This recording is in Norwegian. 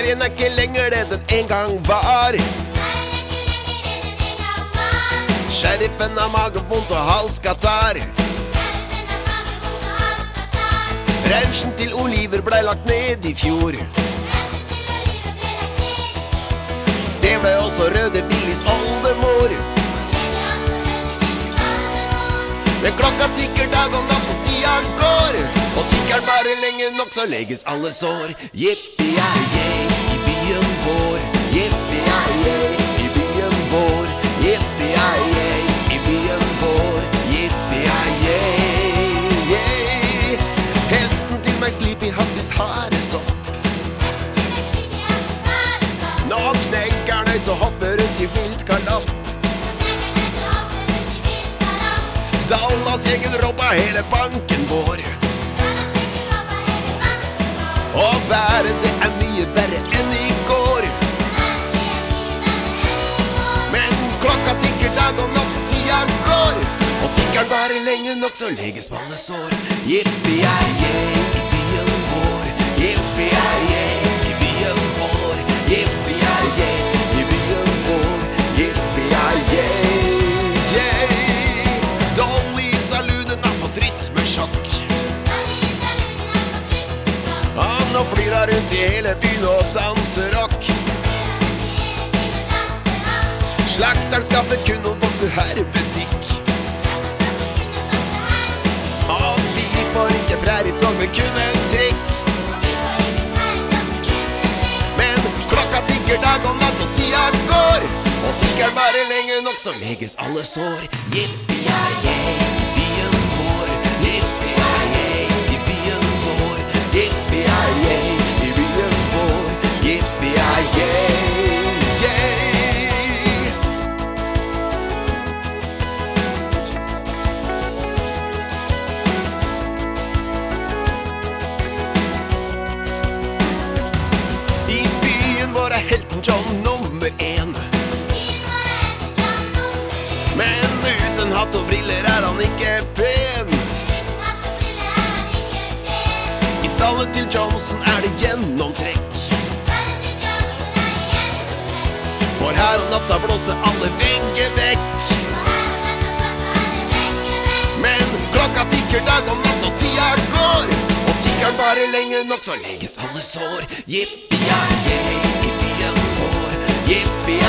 Ferien er ikke lenger det den en gang var. Sheriffen har magevondt og halskatarr. Ranchen til Oliver ble lagt ned i fjor. Det ble også Røde Willis oldemor. Men klokka tikker dag og natt og tida går. Og tikker bare lenge nok så leges alle sår. Yippie-yay i byen vår. Yippie-yay i byen vår. Yippie-yay i byen vår. Yippie-yay. Hesten til meg Sleepy har spist haresopp. Nå knegger han ut og hopper rundt i vilt galopp. Dallas-gjengen robba hele banken vår. Og været det er mye verre enn i går. Men klokka tikker dag og natt og tida går. Og tikker bare lenge nok så leges alle sår. Yippie-yay i byen vår. Yippie-yay i byen vår. Yippie-yay i byen vår. Yippie-yay. Han og flyr rundt i hele byen og danser rock. Slakteren skaffer kun noen bokser hermetikk. Og vi får ikke præritog, men kun en trikk. Men klokka tikker dag og natt og tida går. Og tikker bare lenge nok så leges alle sår. Yippie-yay i byen vår. Yippie-yay i byen vår. Yippie-yay i byen vår. Yippie-yay. I byen vår er helten John nummer 1. Men uten hatt og briller er han ikke pen. I stallet til Johnson er det gjennomtrekk. For her om natta blåste alle vegger vekk. Men klokka tikker dag og natt og tida går. Og tikker bare lenge nok så leges alle sår. Yippie-yay i byen vår. Yippie